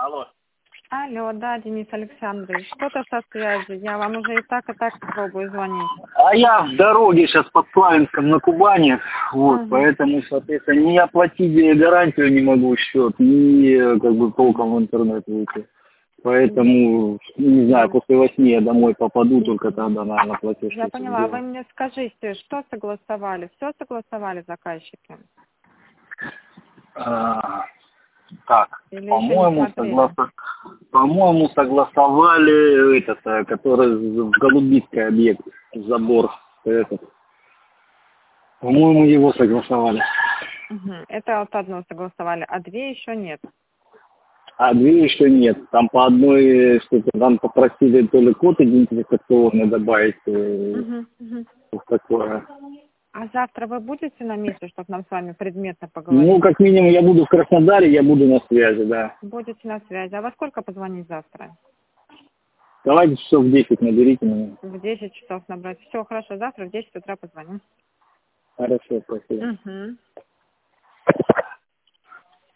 Алло. Алло, да, Денис Александрович, что-то со связью. Я вам уже и так пробую звонить. А я в дороге сейчас под Славянском на Кубани, вот, поэтому, соответственно, ни оплатить гарантию не могу счет, ни как бы толком в интернет выйти. Поэтому, не знаю, после 8 я домой попаду, только тогда, наверное, платеж. Я поняла. Вы мне скажите, что согласовали? Все согласовали заказчики? Так, Или по-моему, согласовали этот, который в Голубицкий объект, забор этот. По-моему, его согласовали. Это вот одно согласовали, а две еще нет. А две еще нет. Там по одной что-то там попросили то ли код идентификационный добавить, вот такое. А завтра вы будете на месте, чтобы нам с вами предметно поговорить? Ну, как минимум, я буду в Краснодаре, я буду на связи, да. Будете на связи. А во сколько позвонить завтра? Давайте часов в 10 наберите меня. В 10 часов набрать. Все, хорошо, завтра в 10 утра позвоню. Хорошо, спасибо.